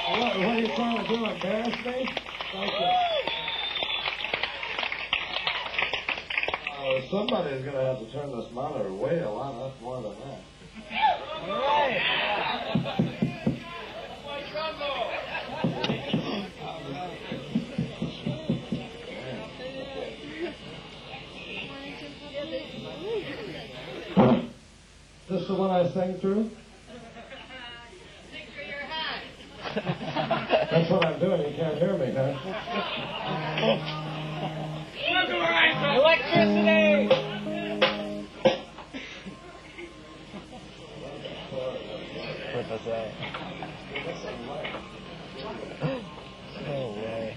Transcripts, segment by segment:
What are you trying to do, embarrass me? Thank you. Somebody's going to have to turn this monitor way a lot up more than that. All right. Is this the one I sang through? Sing through your hat. That's what I'm doing. You can't hear me, huh? Electricity! What was that? No way.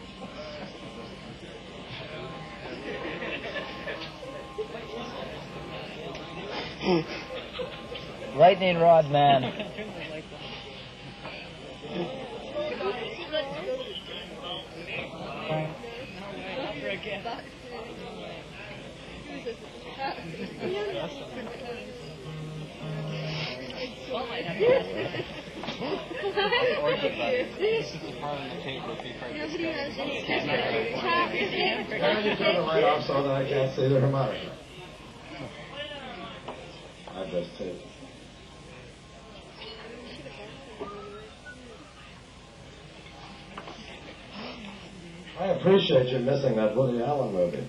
Lightning Rod Man. Can you turn the light off so that I can't see the harmonica? I just did. I appreciate you missing that Woody Allen movie.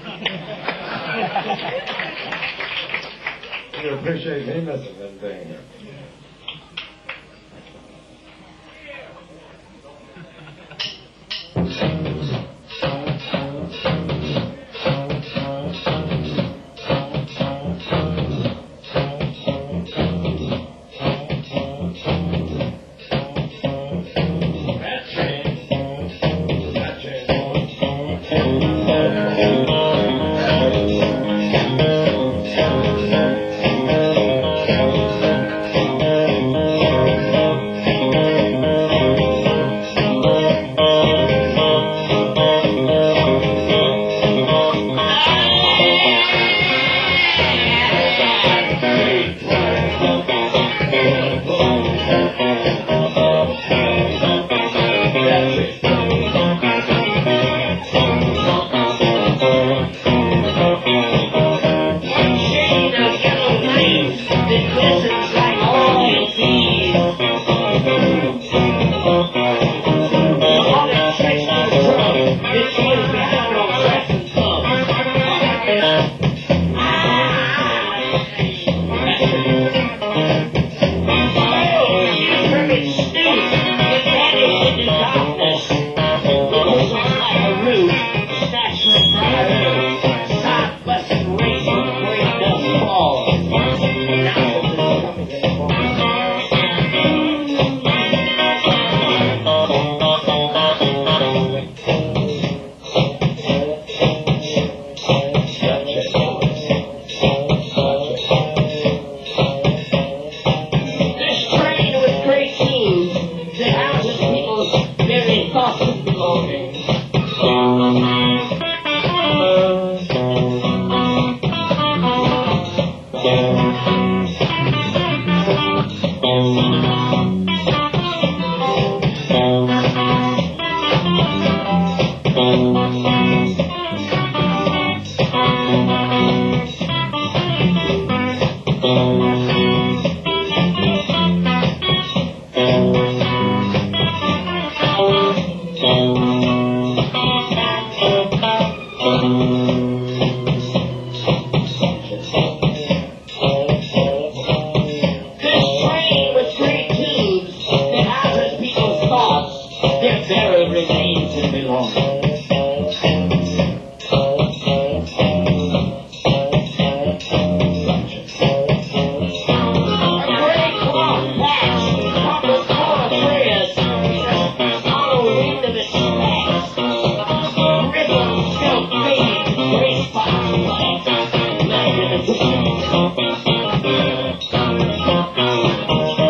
You appreciate me missing that thing here.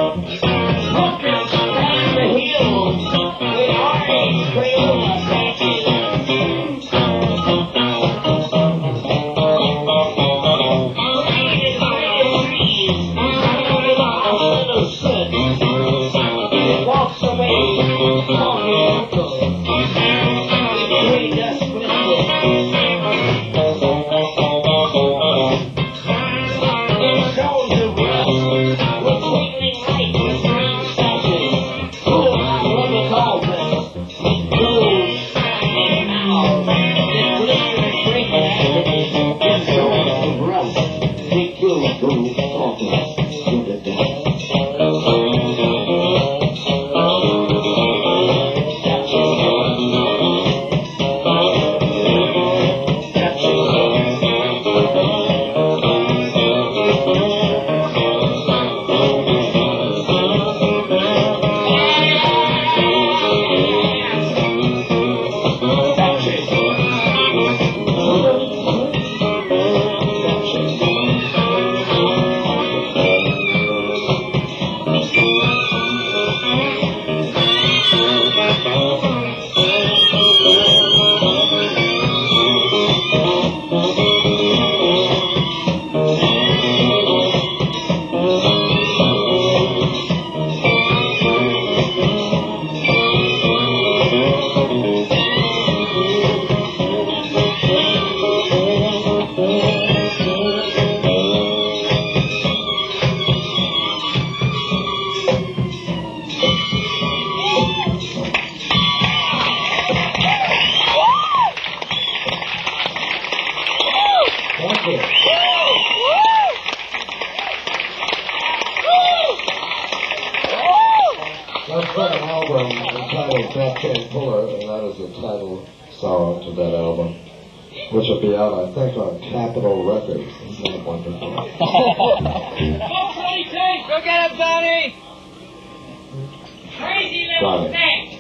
Trail from entitled Captain Puller, and that is the title song to that album, which will be out, I think, on Capitol Records. Isn't that wonderful? Go get him, Sonny! Crazy little Sonny. thing!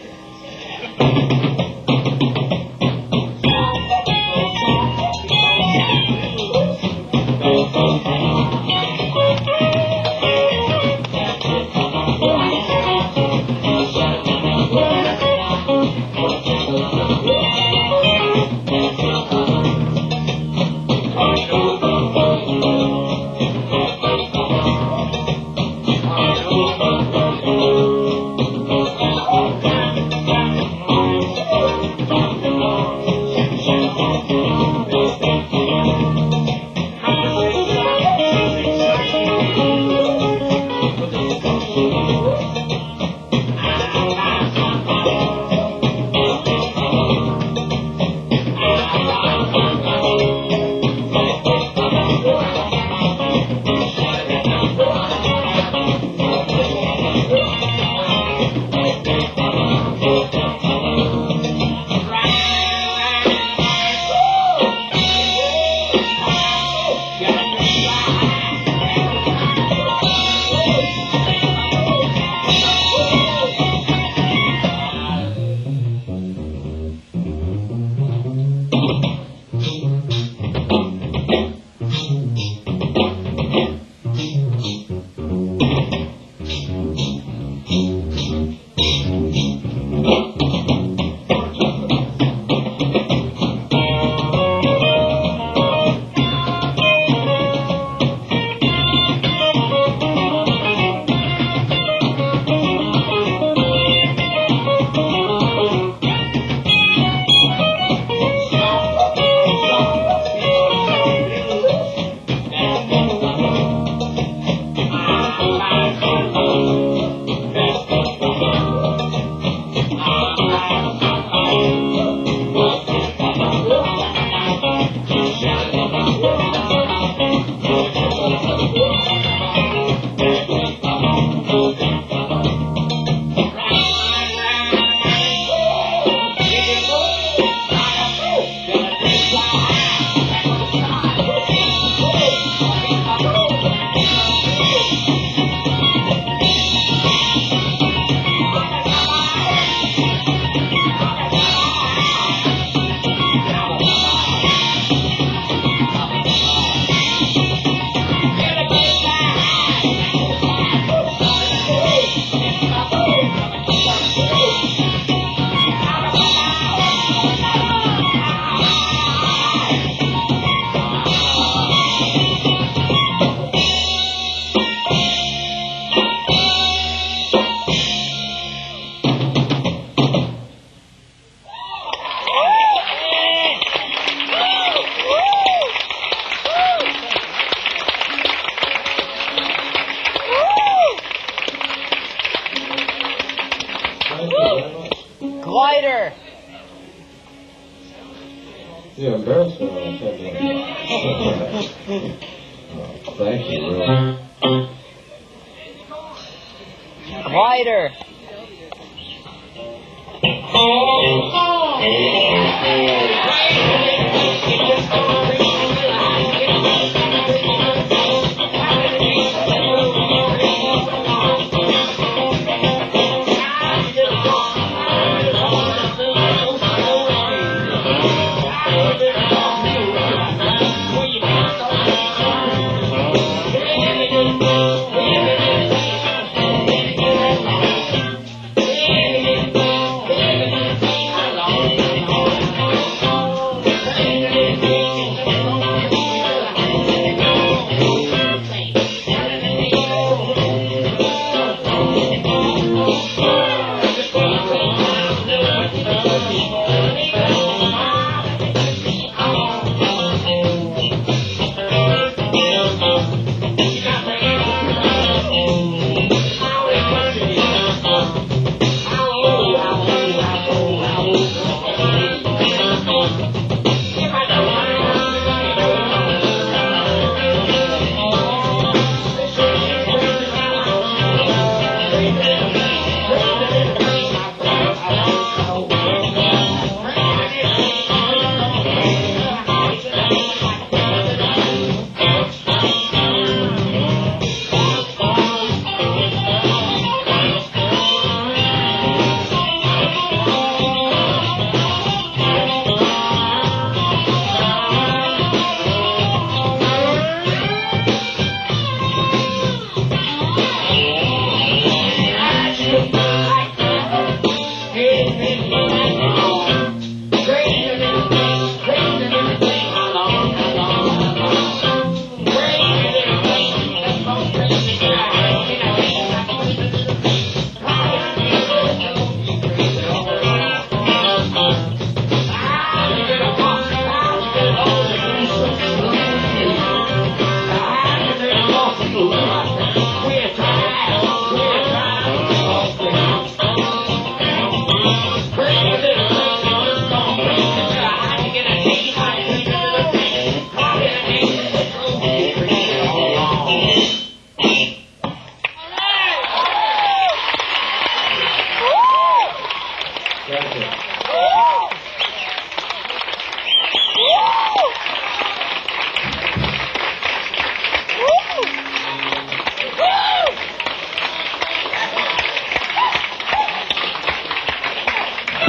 Glider! The embarrassment on thank you, really. Glider!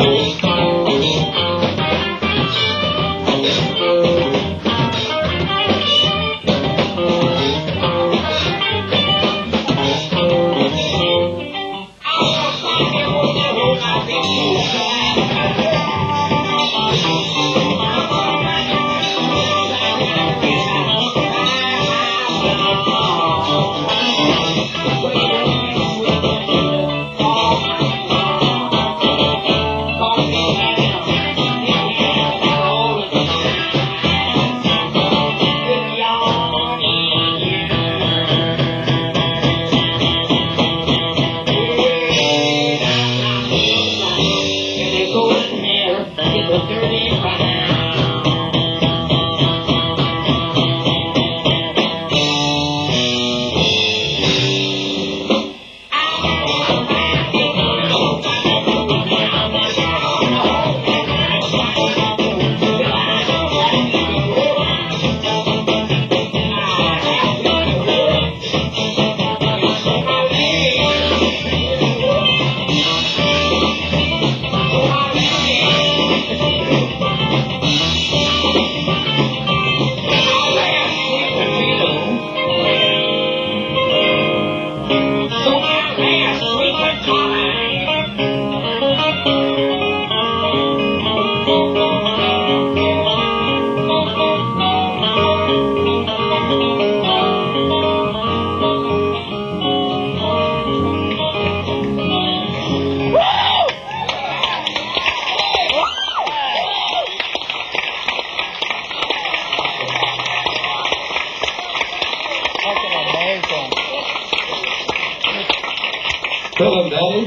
Cousin Daddy?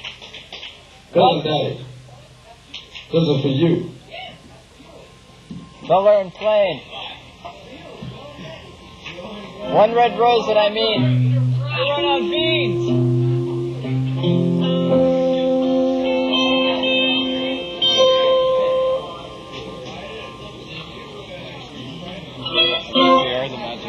Cousin Daddy. This is for you. Miller and Plain. One red rose that I mean. I run on beans. We are the magic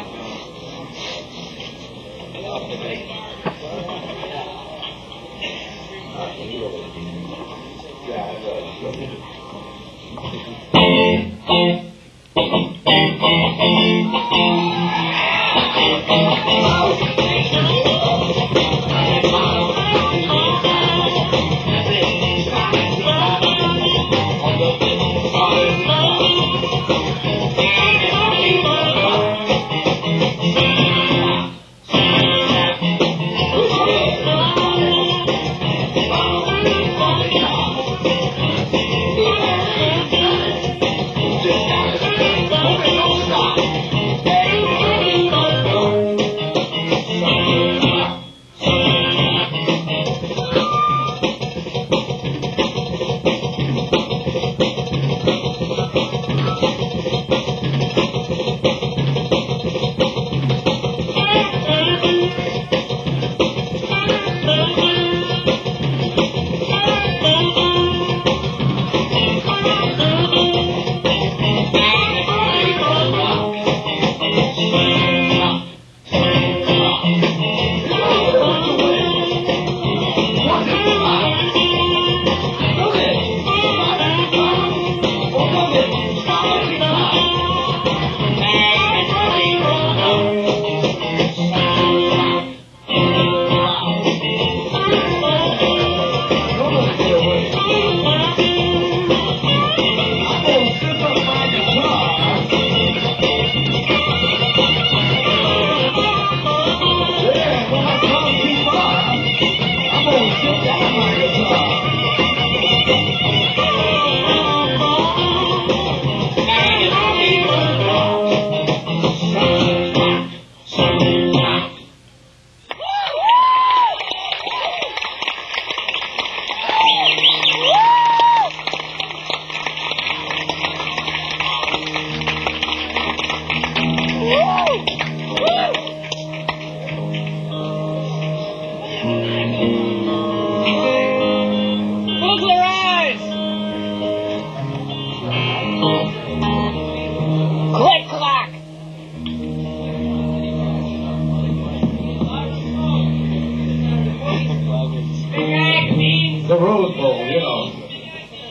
The Rose Bowl, you know.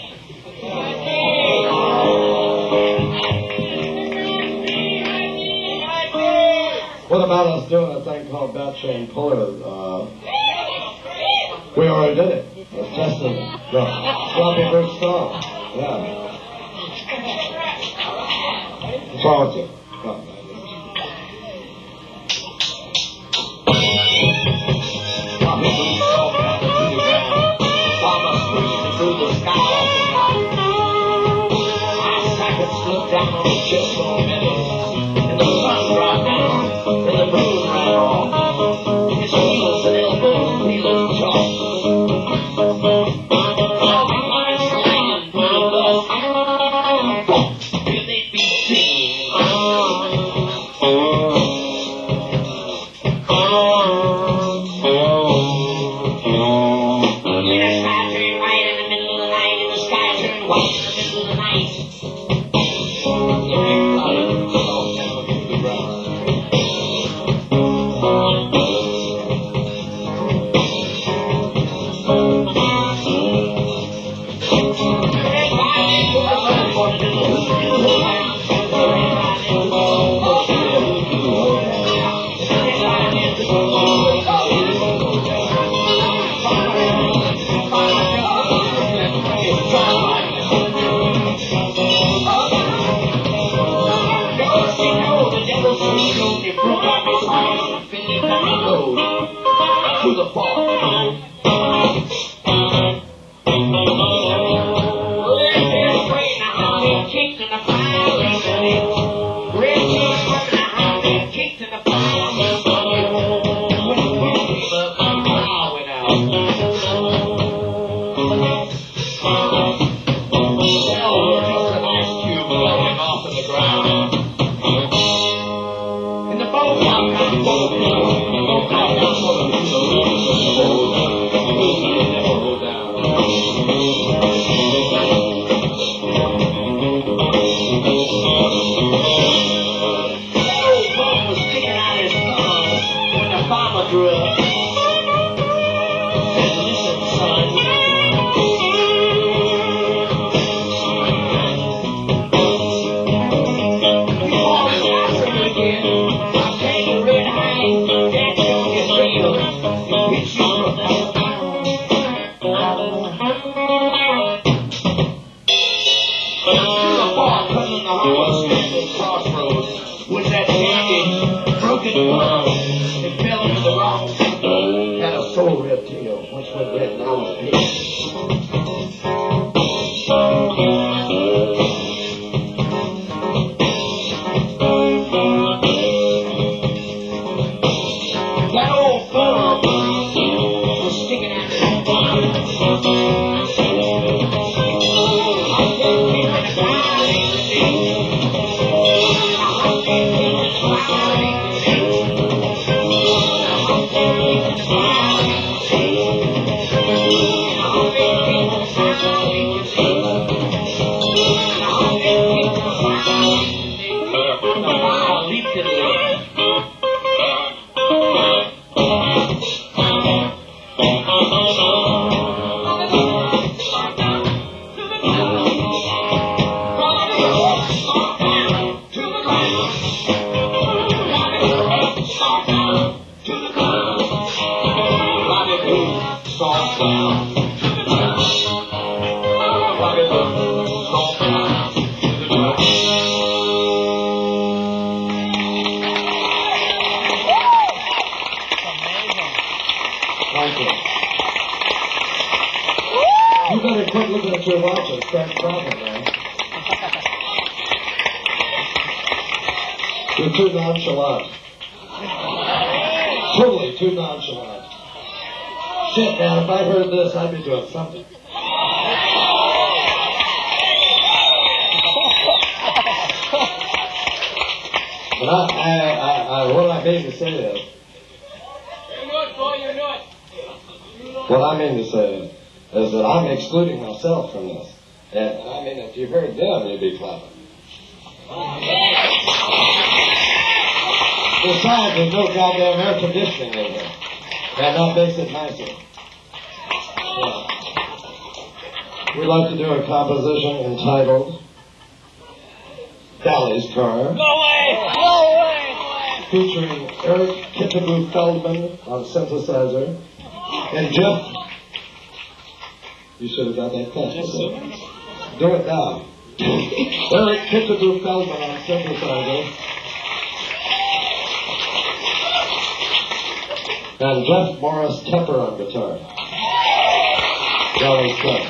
What about us doing a thing called belt chain puller? We already did it. Let's test it. The Floppy Bird song. Yeah. What's wrong with you? Come. Look down on the chest for a minute, and the sun dropped down, and the moon ran off. His heels and elbows, heels tough. All the lines slanging through the dust. Will they be seen? When the sky turned white in the middle of the night, and the sky turned white in the middle of the night. To the park. Kicked in the fire, red cheese from the house, kicked in the fire, when the wind came up, the fire went out. Now we're just an ice cube floating off in the ground. And the boat house got full of people. The boat house got full of people. Never hold down. Farmer grew up. Said, listen, son. You fall in Africa again. I'll take your red hide. That joke is real. You pitch you from the bar coming the harbor, standing crossroads. Was that bandage, broken bone. Fell into the rocks, had a soul reptile, once went red, now it's pink. That old bum was sticking out his bum. I can't keep in the fire, ain't the thing. I can't keep in the fire, ain't the thing. You better quit looking at your watch and start talking, man. You're too nonchalant. Totally too nonchalant. Shit, man, if I heard this, I'd be doing something. But what I mean to say is... What I mean to say is that I'm excluding myself from this. And I mean, if you heard them, you'd be clapping. Besides, there's no goddamn air conditioning in here. And that makes it nicer. Yeah. We'd like to do a composition entitled Dolly's Car. No way! No way! featuring Eric Kittagoo Feldman on synthesizer, and Jeff. You should have done that fast. Do it now. Eric Kittagoo Feldman on synthesizer, and Jeff Morris Tepper on guitar. Jolly stuff.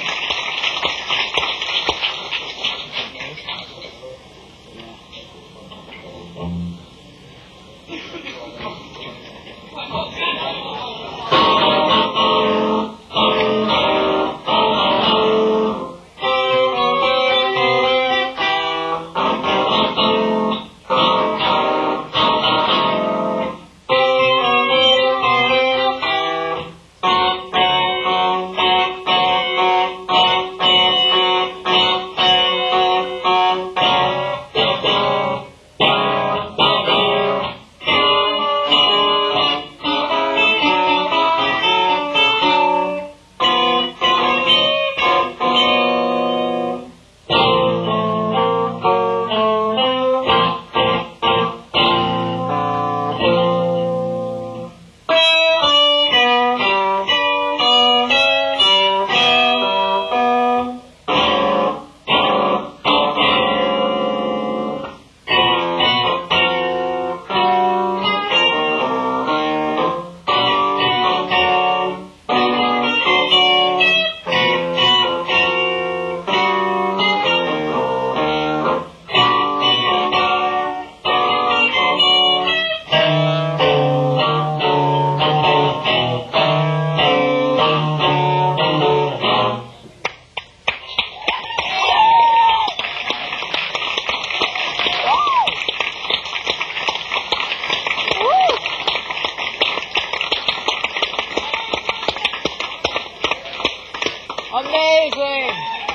Amazing!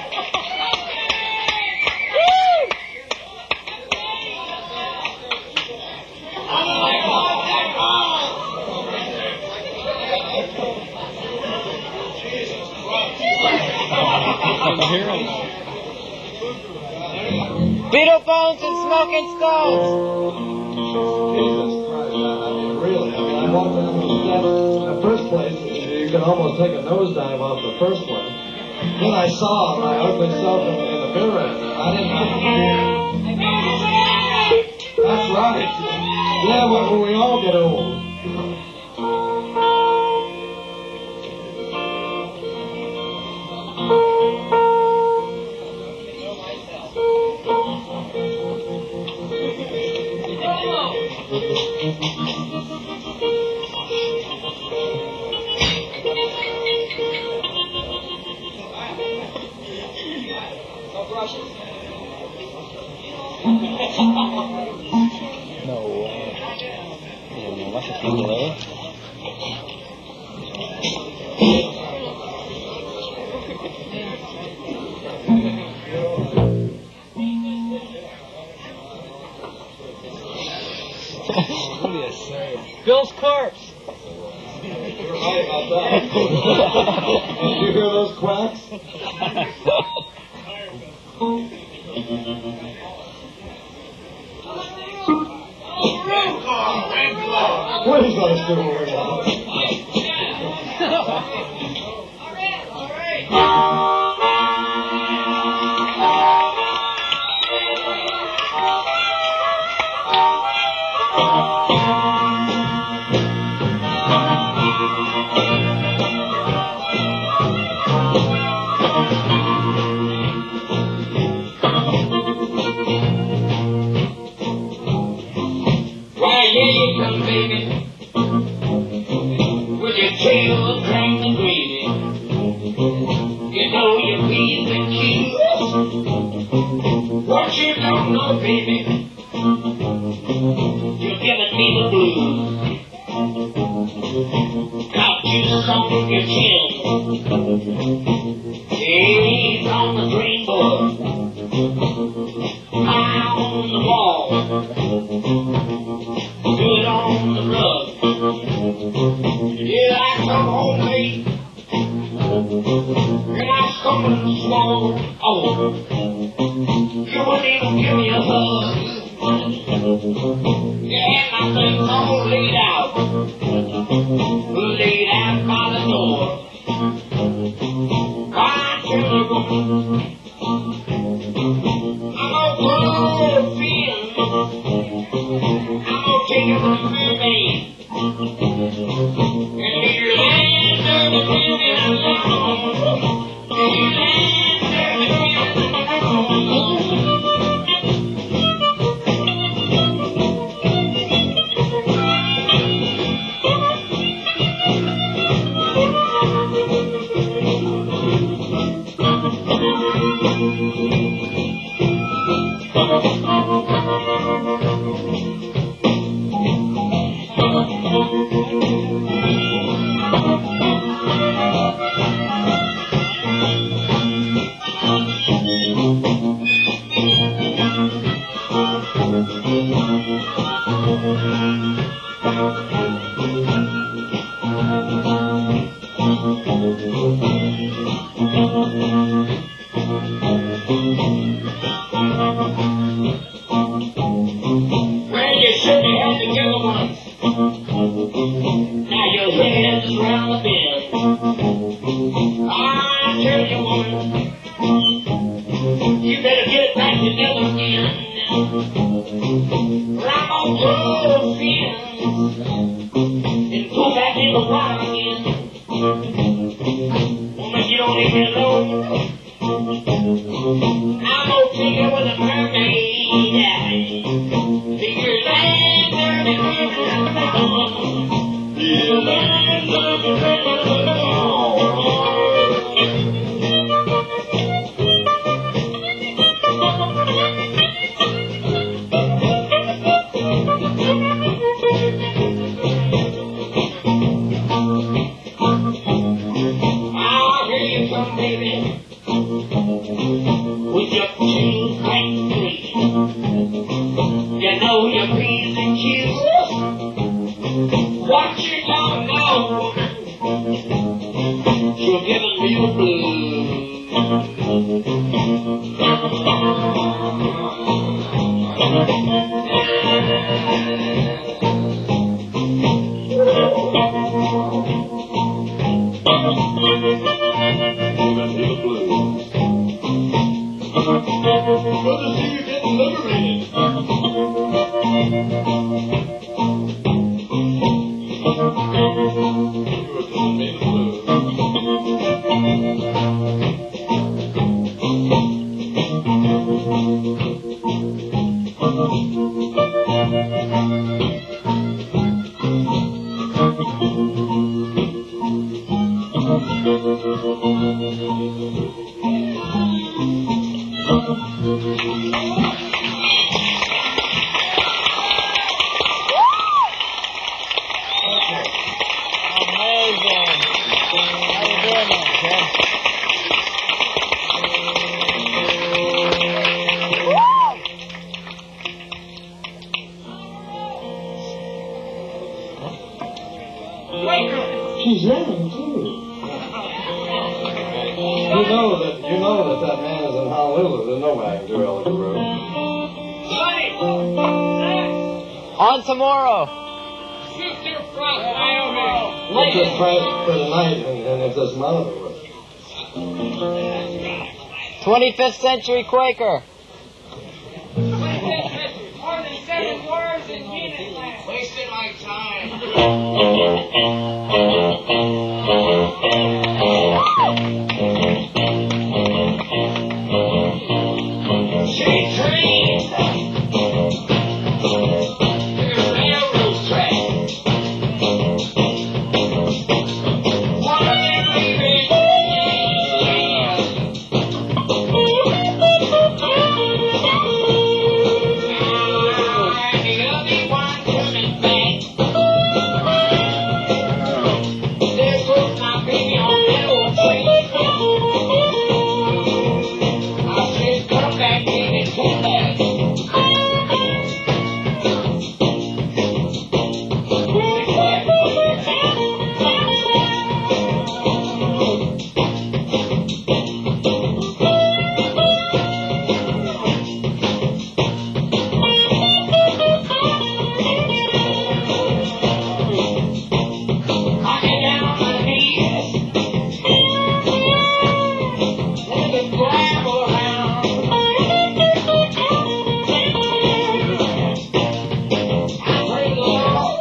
Beetle Bones and Smoking Stones! Jesus Christ, I mean, really, I walked down the steps. In the first place, you can almost take a nosedive off the first one. Then I saw my ugly self in the mirror, and I didn't have to. That's right. Yeah, but when we all get old. No way. Yeah, vas a hacerlo, Bill's corpse. You're right about that. Did you hear those quacks? Please let us do what we want. Why, here you come, baby, with your tail dragged and greedy. You know you're pleased and cute. What you don't know, baby, you're giving me the blues. Got you sunk your chin. He's on the green board. High on the wall. Good on the rug. Yeah, I come home late. And I stumbled and swallowed. Oh, you wouldn't even give me a hug. Yeah, my things all laid out. Laid out by the door. Why, tell me, woman, I'm gonna go field. I'm gonna take it from the man. And you land dirty baby alone. And you land dirty baby alone. Well, you should have had together once. Now your head is round the bend. I tell you, woman, you better get it back together again. Or I'm gonna go again and go back in the water again. Woman, you don't leave me alone. I'm gonna take it with a mermaid. Figure land dirty baby alone. You land dirty baby I'll hear you come, baby, with your two tight feet. You know your P's and Q's. What you don't know, you're giving me the Good to see you getting liberated. Amazing. How you doing there, Ken? She's yelling too. You know that man is in Honolulu. There's no way I can do Elegant Road. On tomorrow. Let's just try it for the night and if there's monitor with it. 25th Century Quaker. More than 7 words in unit last. Wasting my time. Say trains. There's railroad tracks. One of them leaving. The other one coming back. There's moving gravel around. I pray the Lord.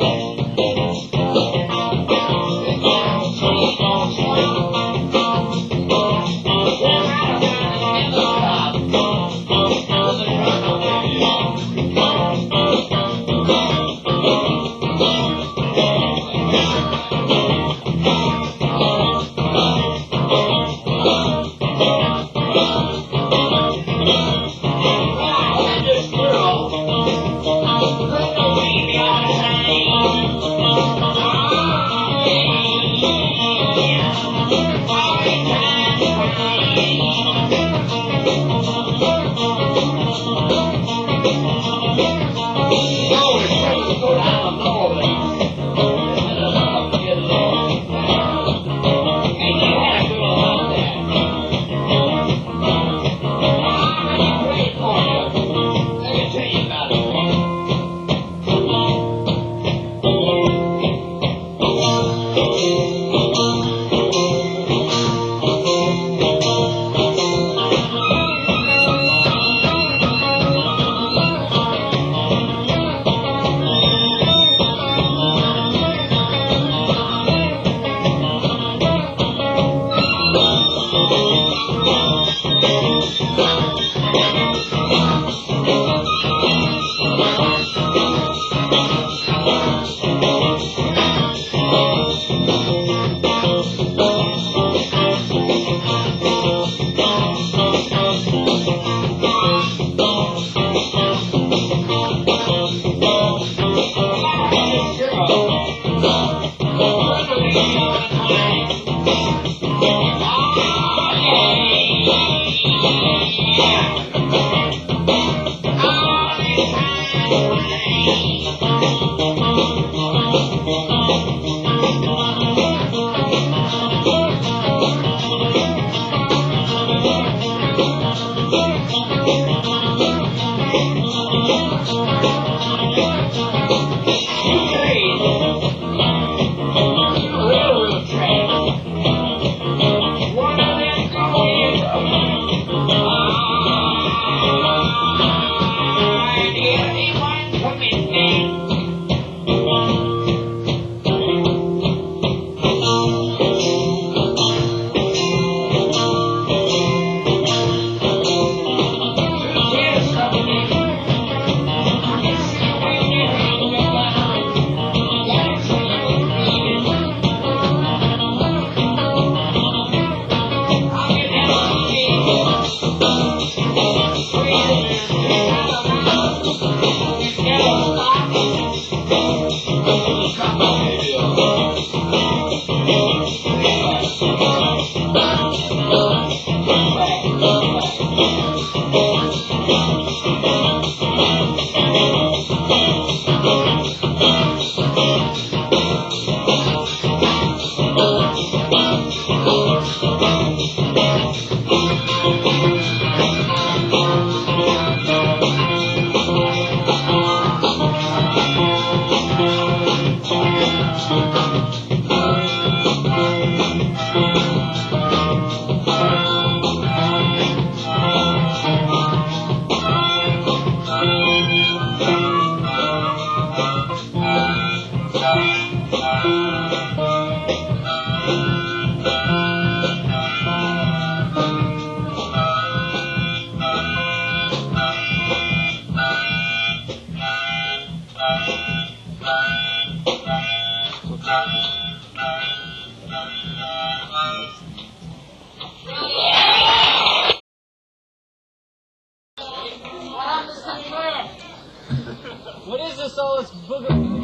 What is this all this booger?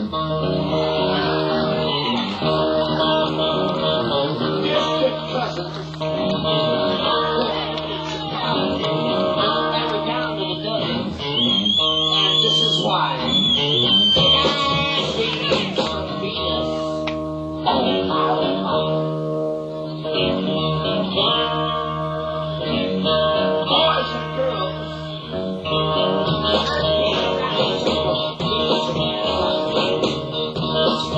This is why. Boys and girls.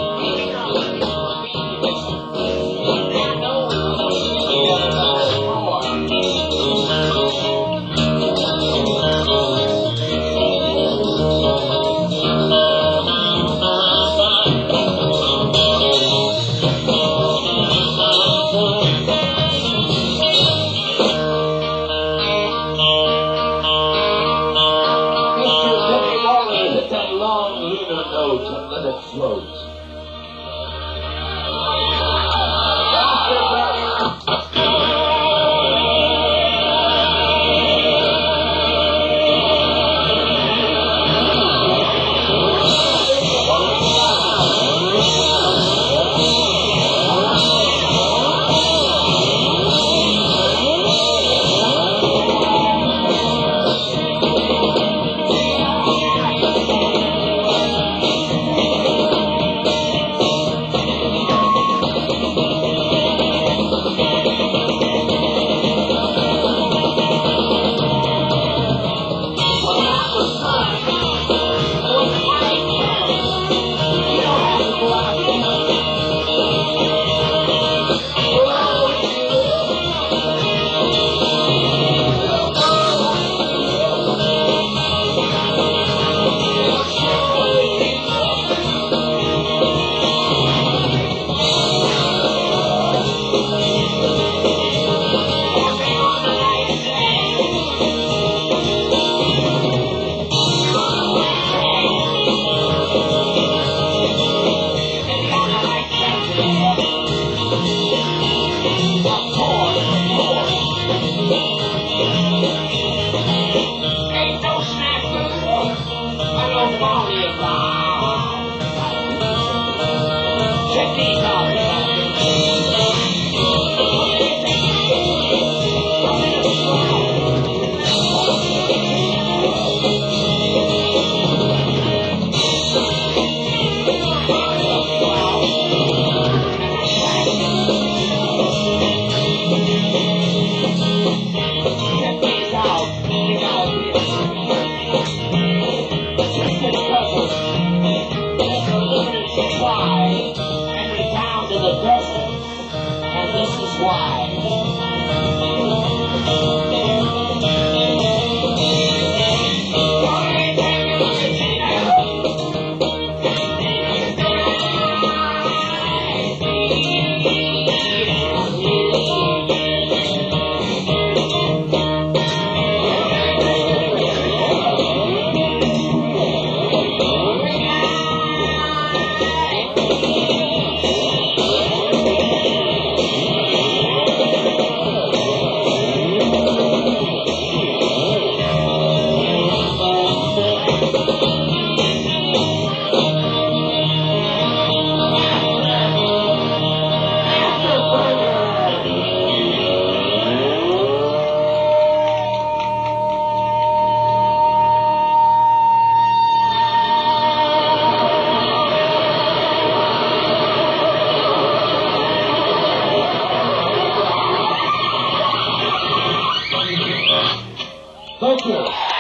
Thank you.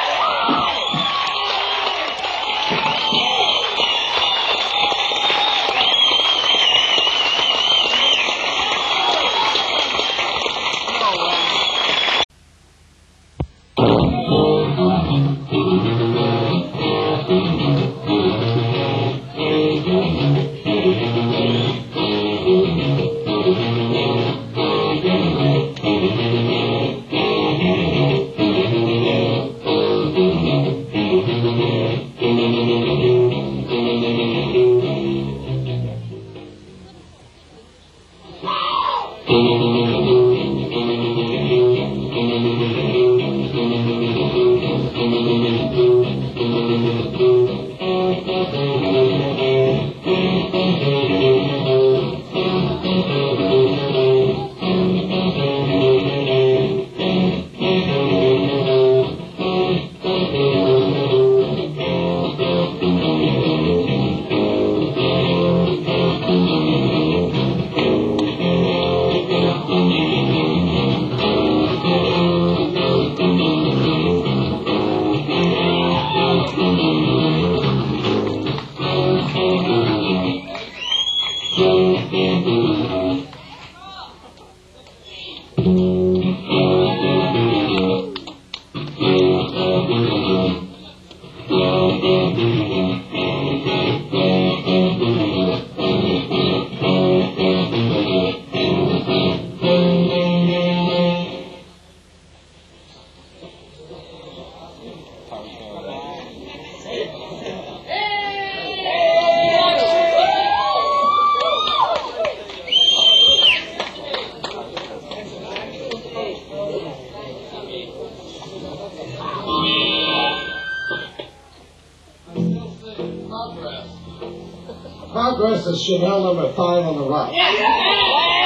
Progress is Chanel number 5 on the right.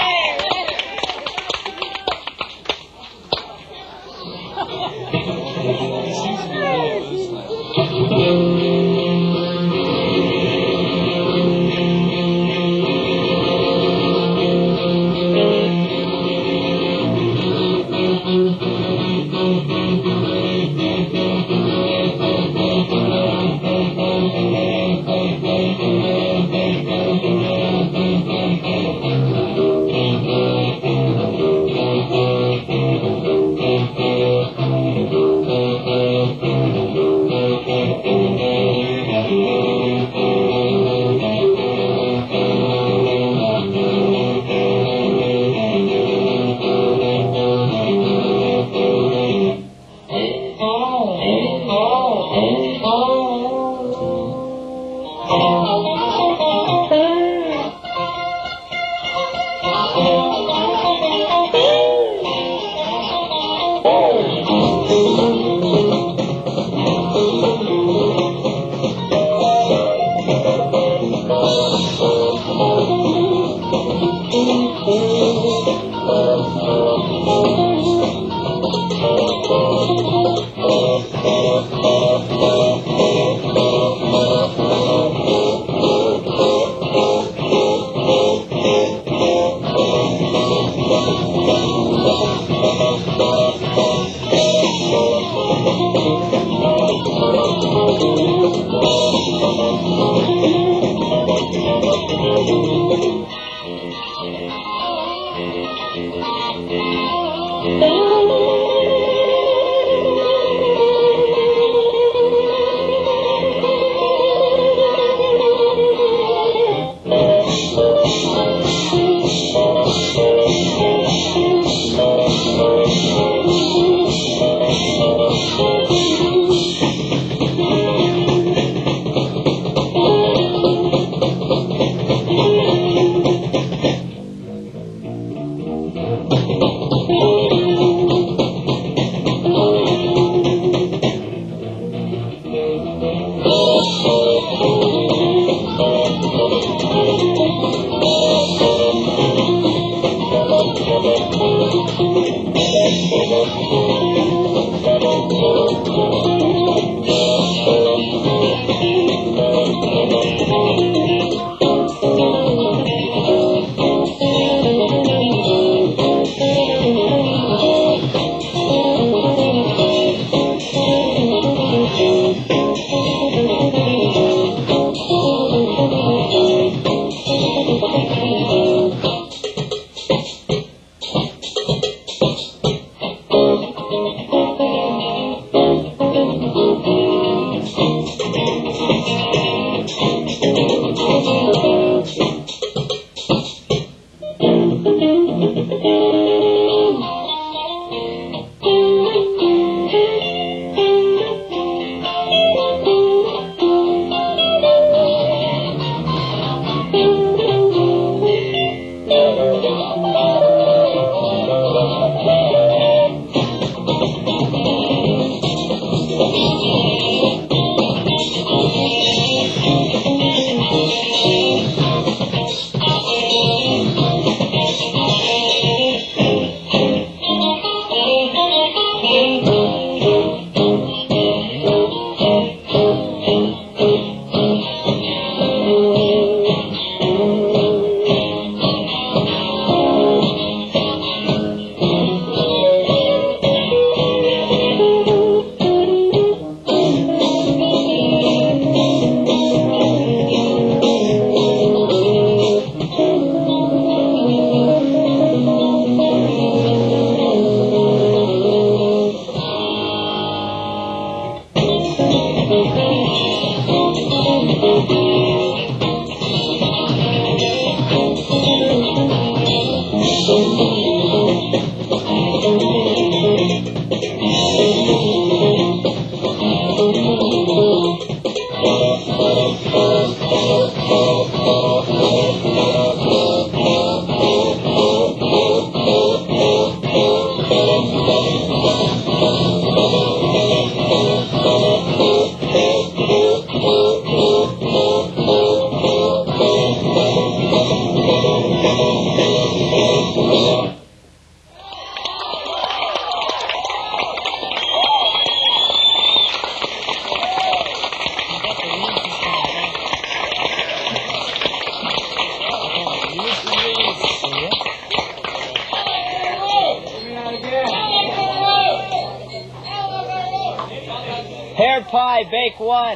Pear pie, bake one.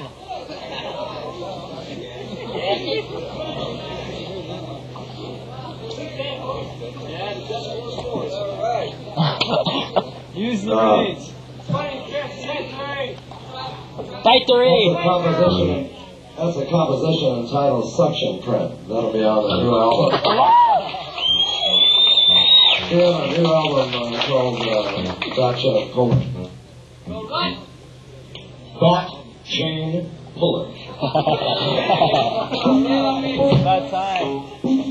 Use the reeds. Bite the reed. That's a composition entitled Suction Print. That'll be on the new album. Yeah, a new album called Gotcha Puller. Thought Chain Puller. It's about time.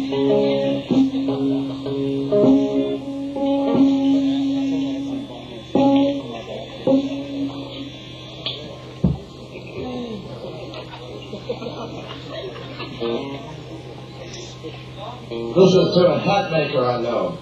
This is to a hat maker I know.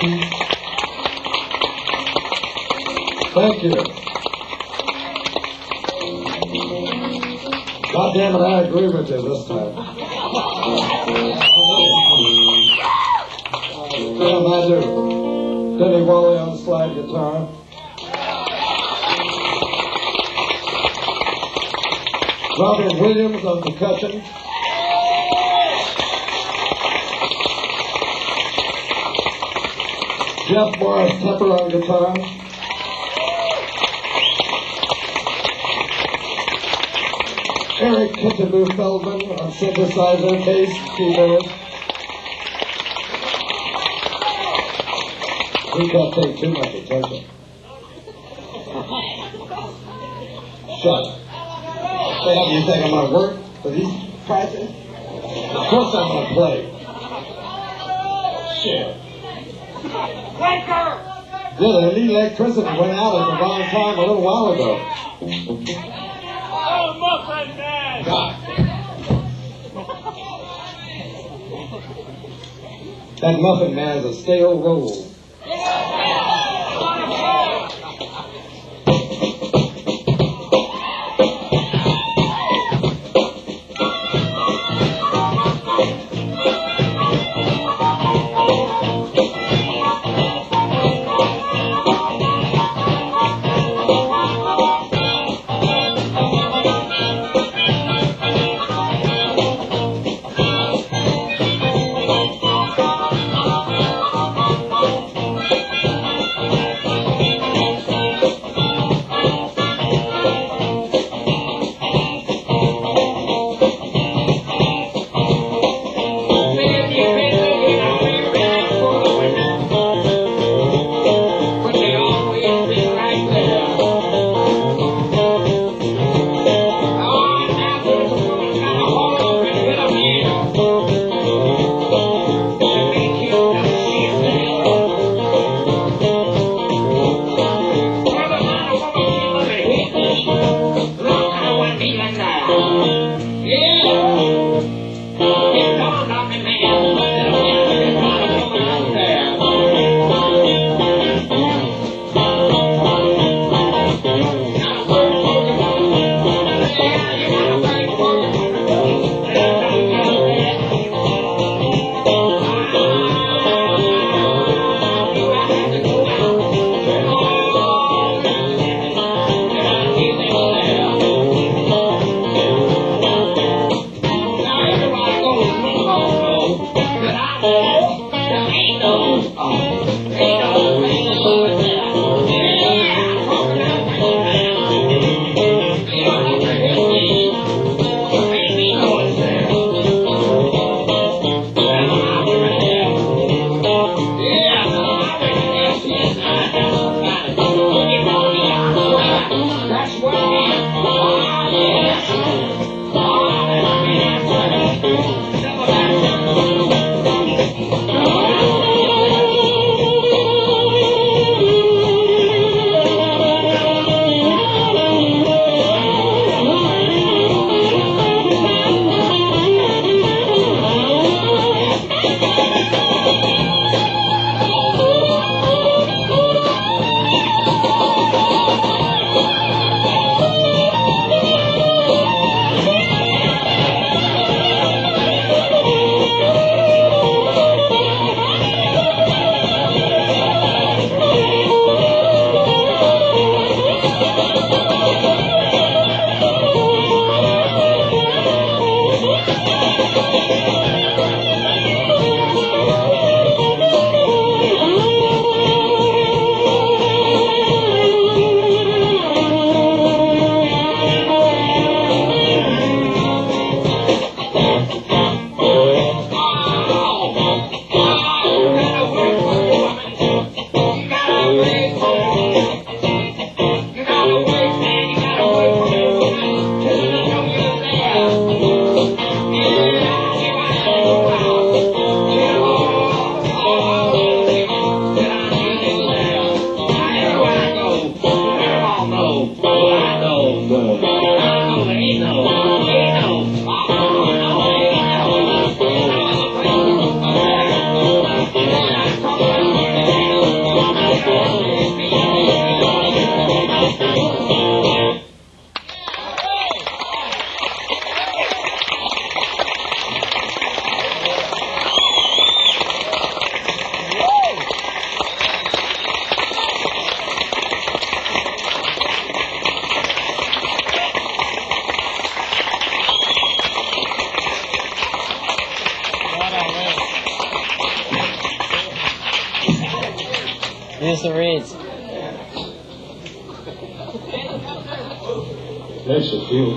Thank you. God damn it, I agree with you this time. What I do? Denny Wally on slide guitar. Robert Williams on percussion. Jeff Morris Tepper on guitar. Eric Kitaboo Feldman on synthesizer, bass, keyboard. We can't take too much attention. Shut. Sam, you think I'm going to work for these prices? Of course I'm going to play. Shit. Yeah, the electricity went out at the wrong time a little while ago. Oh, Muffin Man! God. That Muffin Man is a stale roll. Here's the reeds. Makes you feel.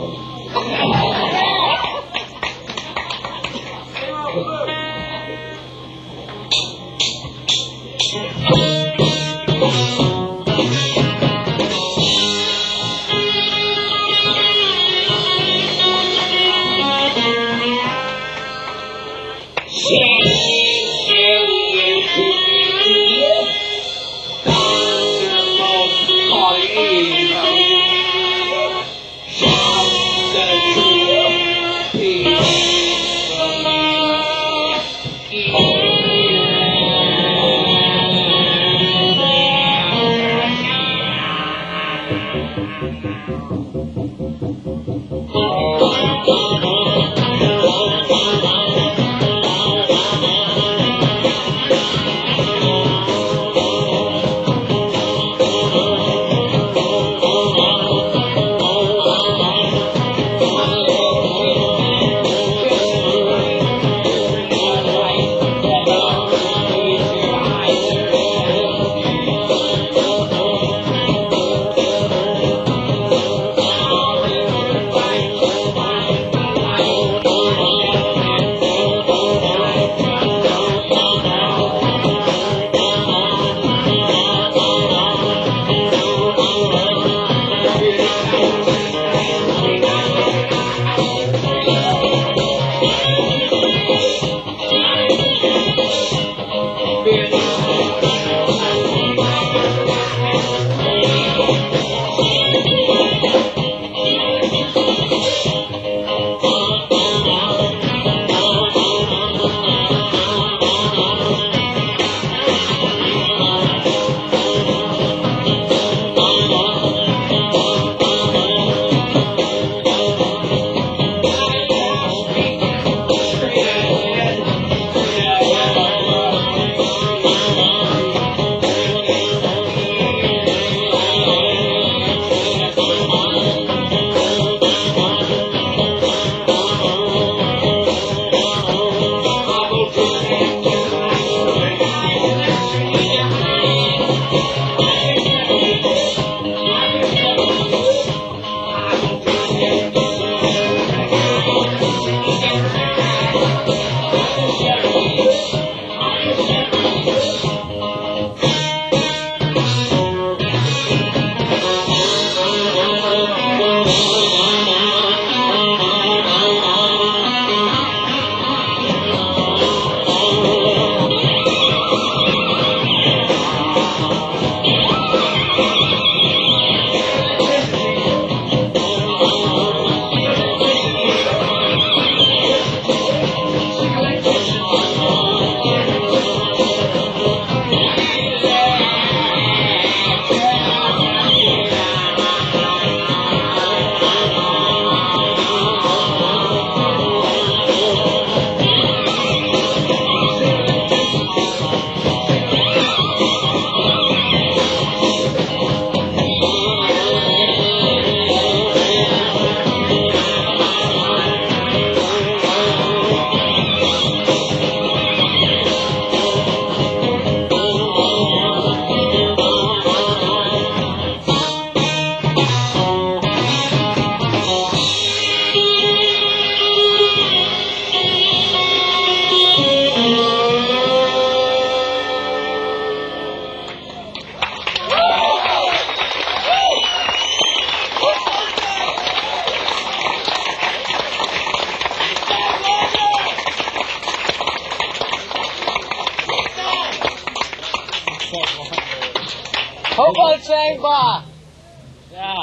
Hobo Chamber! Yeah.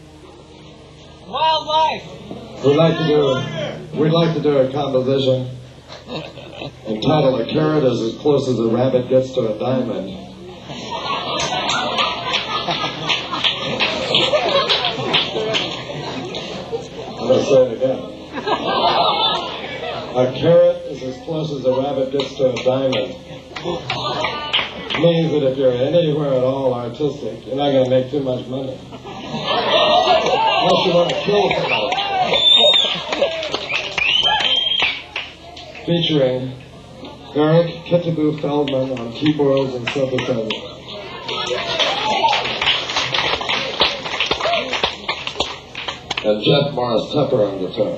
Wildlife! We'd like to do a composition entitled "A Carrot is as close as a rabbit gets to a diamond." I'm going to say it again. A carrot is as close as a rabbit gets to a diamond. Means that if you're anywhere at all artistic, you're not going to make too much money. Unless you want to kill somebody. Featuring Eric Kitaboo Feldman on keyboards and synthesizers. And Jeff Morris Tupper on guitar.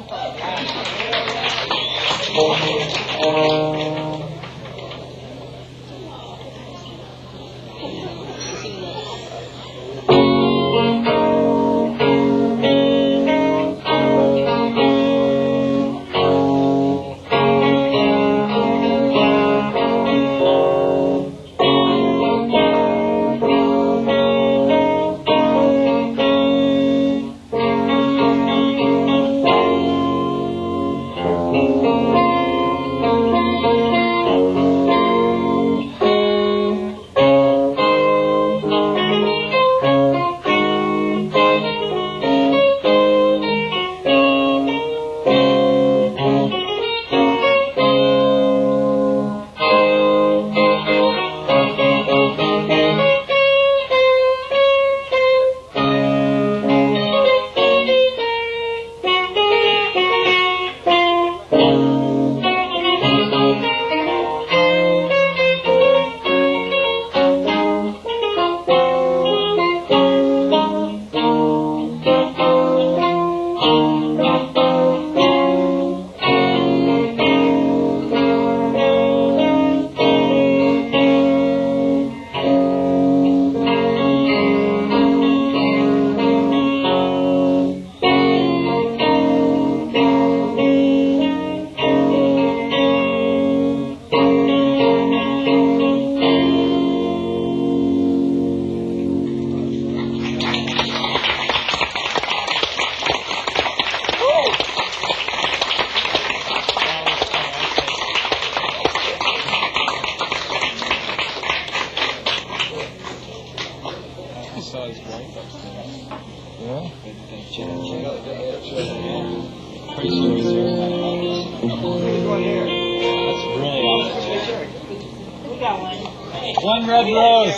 One red rose.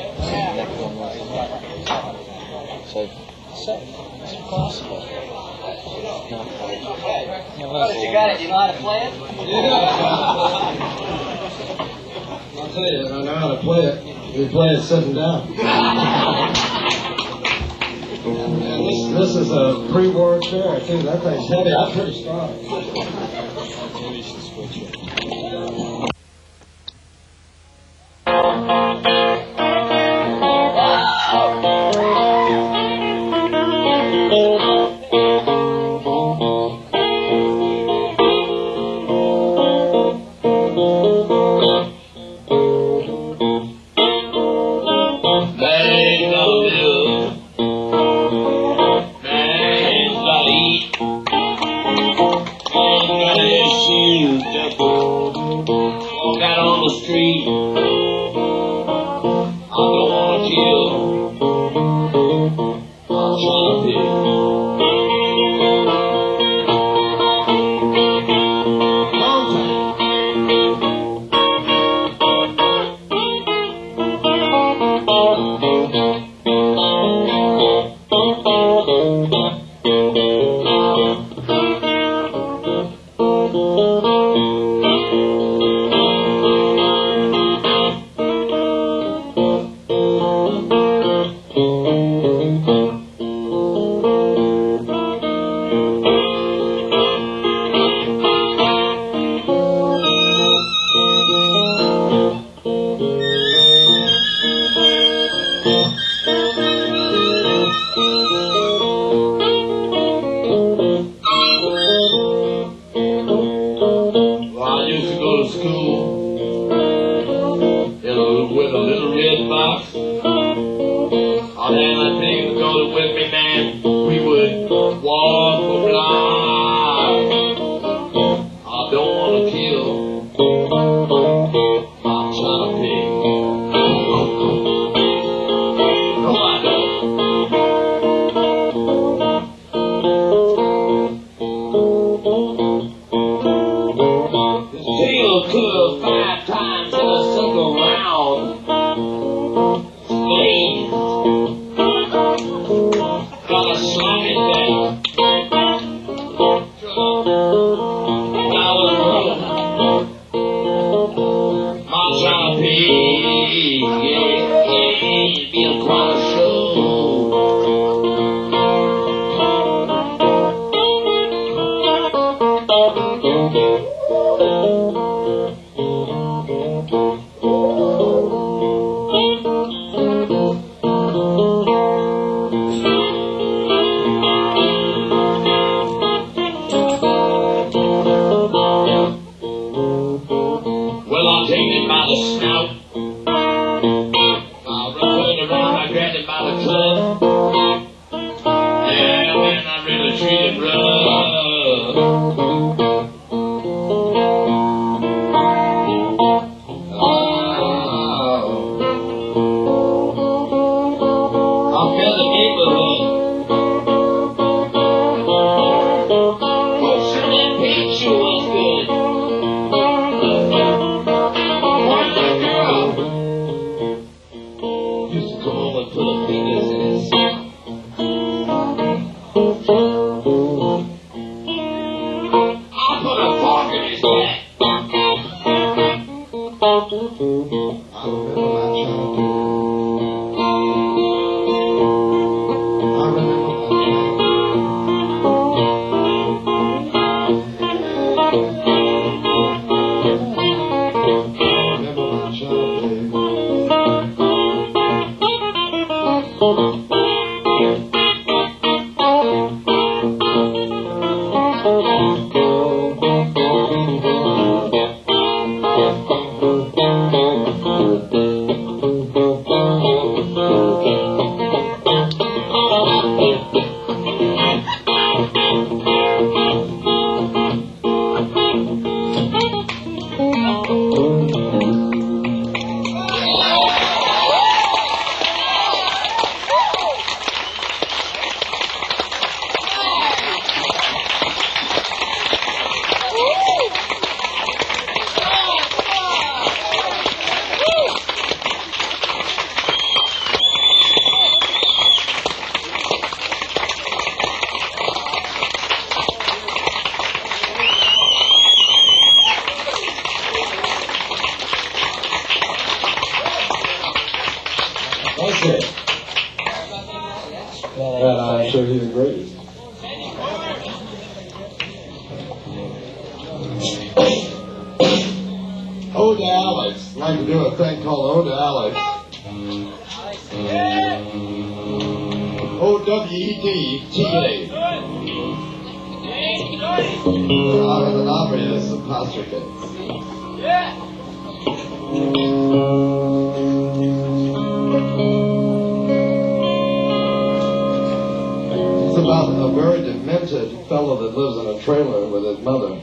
So, it's possible. You got it? You know how to play it? I'll tell you, I know how to play it. We play it sitting down. And this is a pre-war chair, too. That thing's heavy. That's pretty strong. Maybe you should switch it. Yeah. quite a Well, I'll take it by the snout. I'll run it around, I grab it by the club. Yeah, man, I really treat it rough. I'll fill the neighborhood. Folks in that pink sure was good. Used to come home and put her fingers in his I'll put a fork in his neck. I remember my childhood. I remember my Okay. And I'm sure he agrees. Ode to Alex. I'd like to do a thing called Ode to Alex. O-W-E-D-T-A. With an obvious apostrophe. It's about a very demented fellow that lives in a trailer with his mother.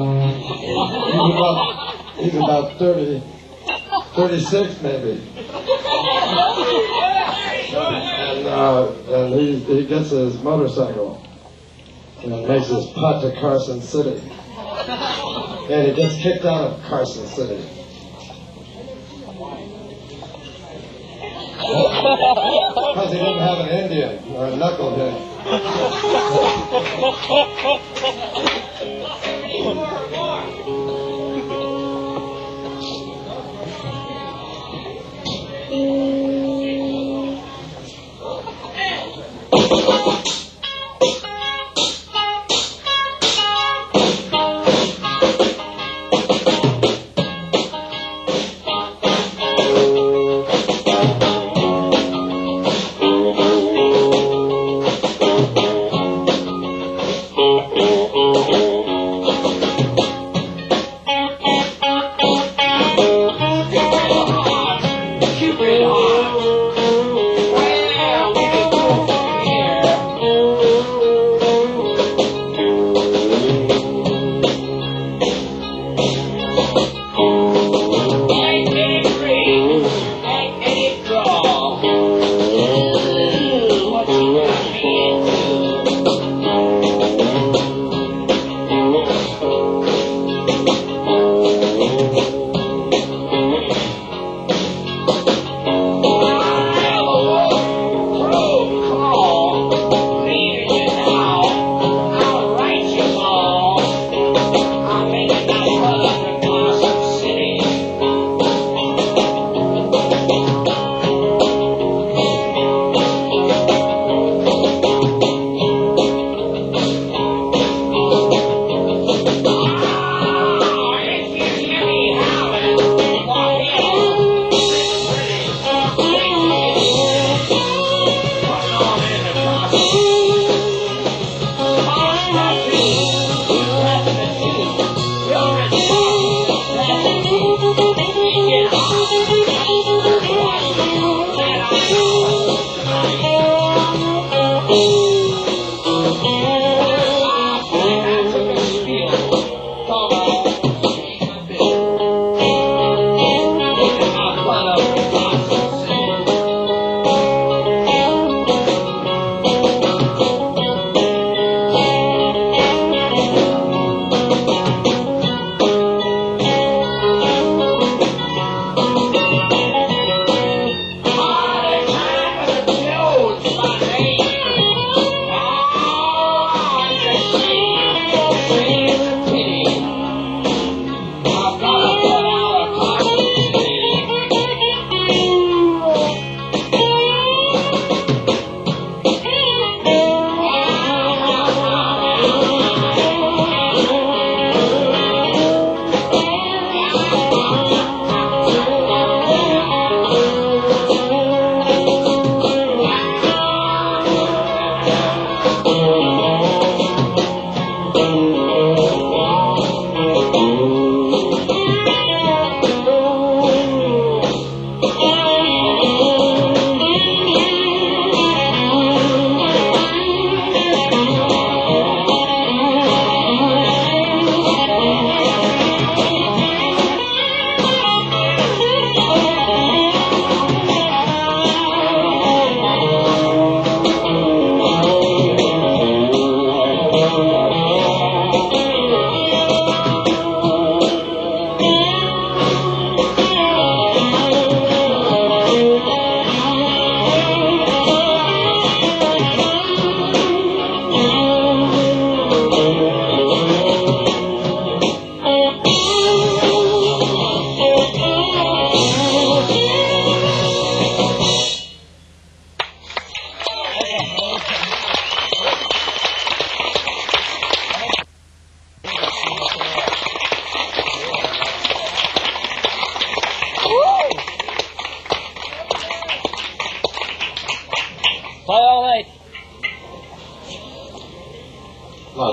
He's about 36 maybe. And he gets his motorcycle and makes his putt to Carson City. And he gets kicked out of Carson City. Because he didn't have an Indian or a knucklehead.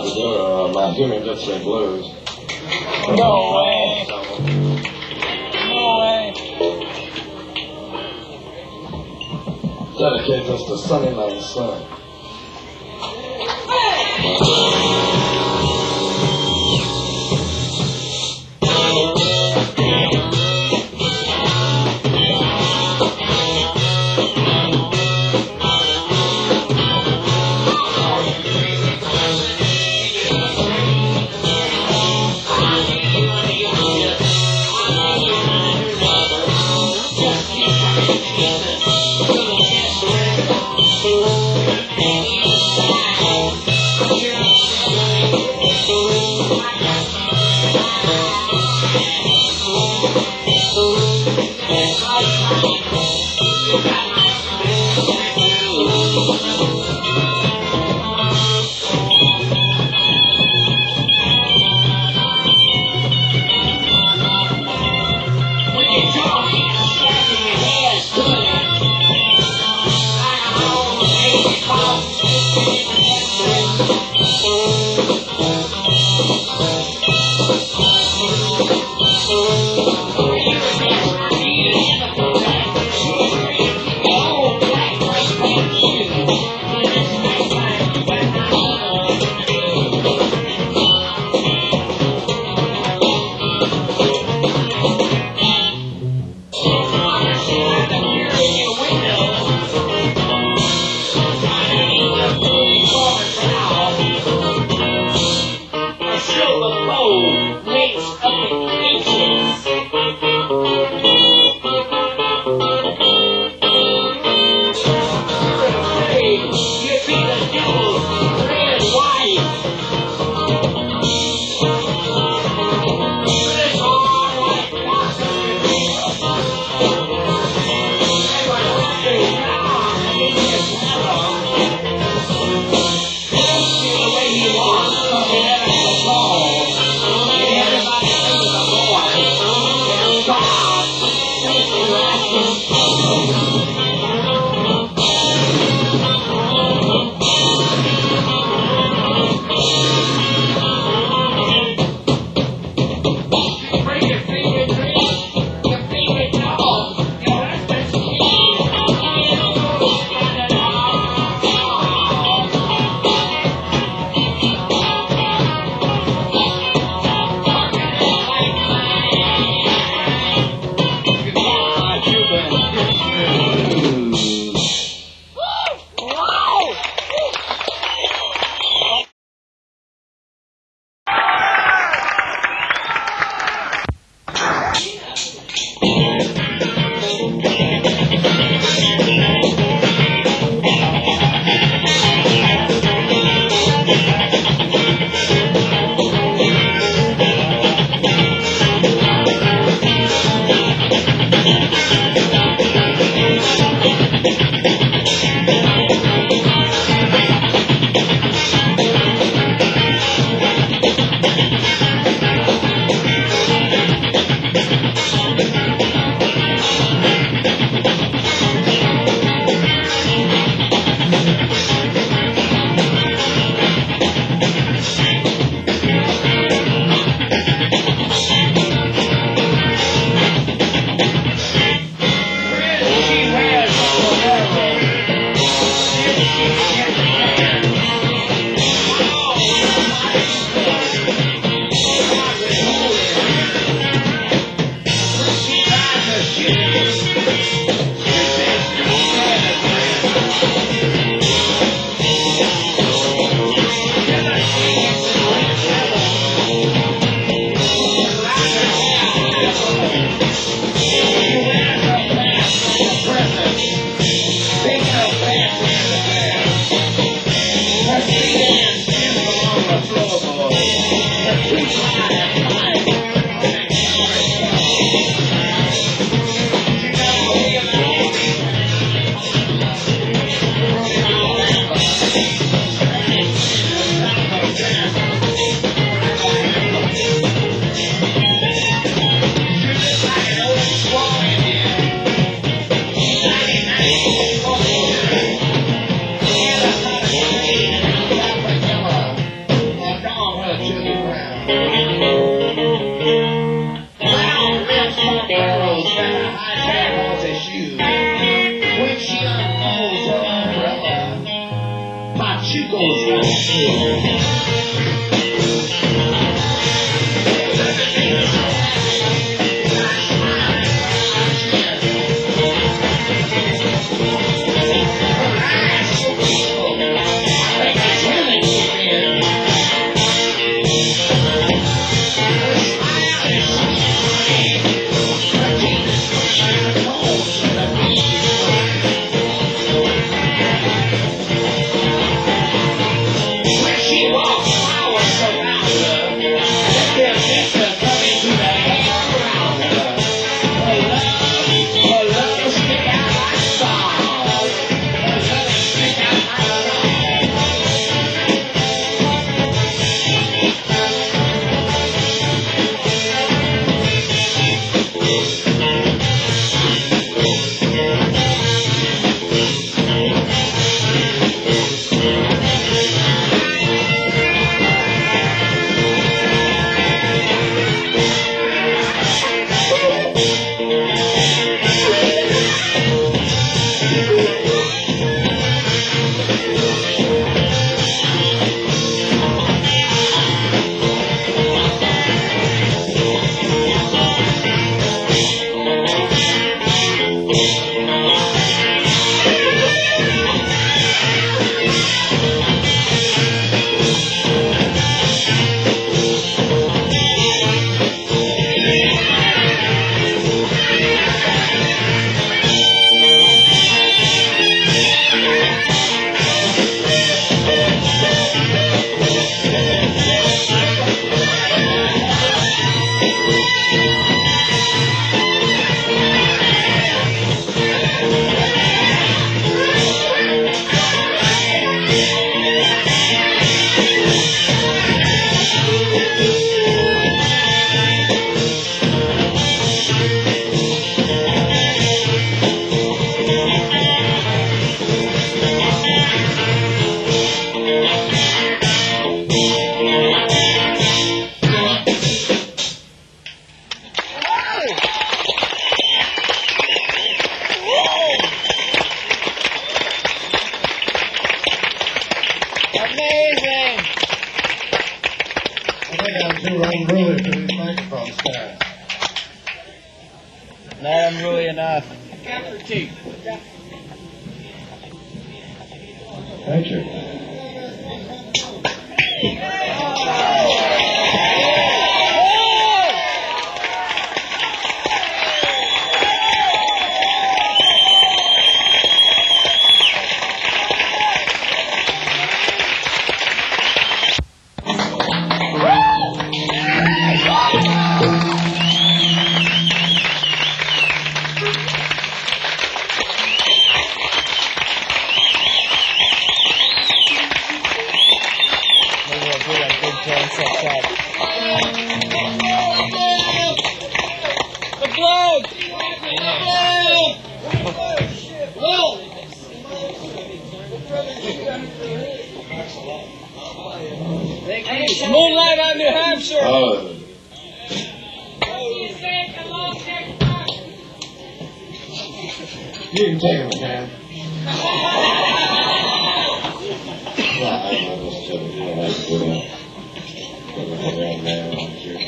to do my Human Gypsy Blues. No way. No way. Dedicate this to Sunny Man's son. goes like this. Amazing! I think I'm too unruly for these microphone stands. Not unruly enough. Thank you. Maybe we'll do a big drum set. The globe! Moonlight on New Hampshire! You can take them, man. Well, I'm just kidding. You don't have to do that. Put it around there on here.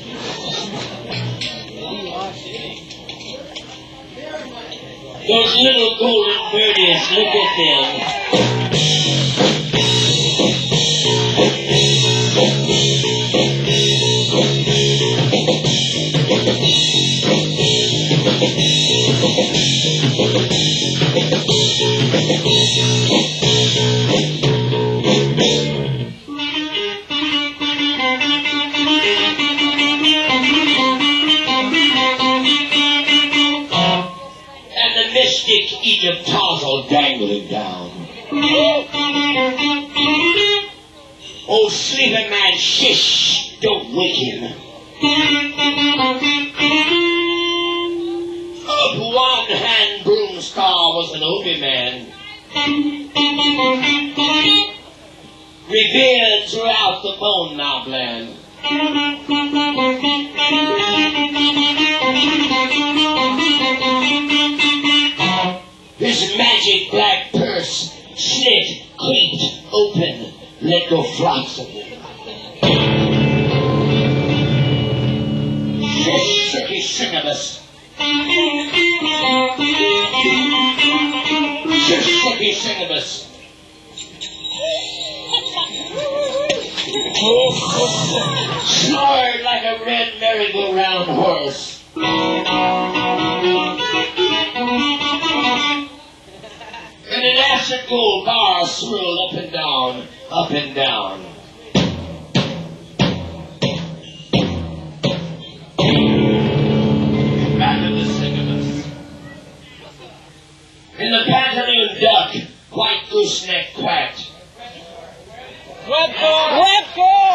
Those little golden birdies, look at them. And the mystic Egypt tassel dangling down. Oh, sleeping man, shish, don't wake him. Up one hand broom star was an Obi man, revered throughout the bone mob land. His magic black purse slit, creaked open. Mississippi Singibus. Snored like a red merry-go-round horse. And an acid gold bar swirled up and down, up and down. Back of the Singibus. In the pantaloon duck, white gooseneck quacked. Webcore! Webcore!